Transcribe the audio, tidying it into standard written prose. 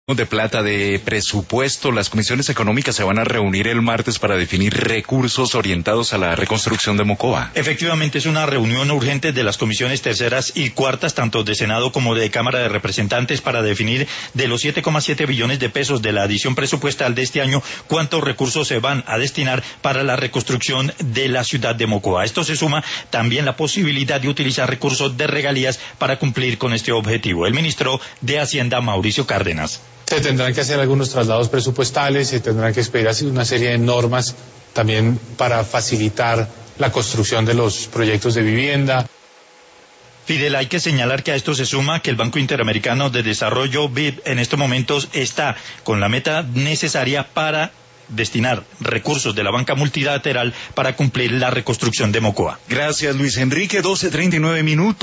de plata de presupuesto. Las comisiones económicas se van a reunir el martes para definir recursos orientados a la reconstrucción de Mocoa. Efectivamente, es una reunión urgente de las comisiones terceras y cuartas, tanto de Senado como de Cámara de Representantes, para definir de los 7,7 billones de pesos de la adición presupuestal de este año, cuántos recursos se van a destinar para la reconstrucción de la ciudad de Mocoa. Esto se suma también la posibilidad de utilizar recursos de regalías para cumplir con este objetivo. El ministro de Hacienda, Mauricio Cárdenas. Se tendrán que hacer algunos traslados presupuestales, se tendrán que expedir una serie de normas también para facilitar la construcción de los proyectos de vivienda. Fidel, hay que señalar que a esto se suma que el Banco Interamericano de Desarrollo, BID, en estos momentos está con la meta necesaria para destinar recursos de la banca multilateral para cumplir la reconstrucción de Mocoa. Gracias, Luis Enrique. 12:39 minutos.